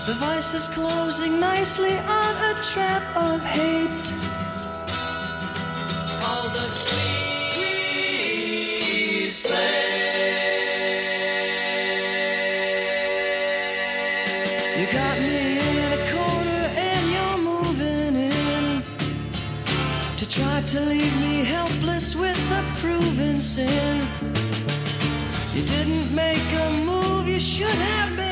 The vice is closing nicely on a trap of hate. All the squeeze play. You got me in a corner and you're moving in to try to leave me helpless with the proven sin. You didn't make a move you should have made.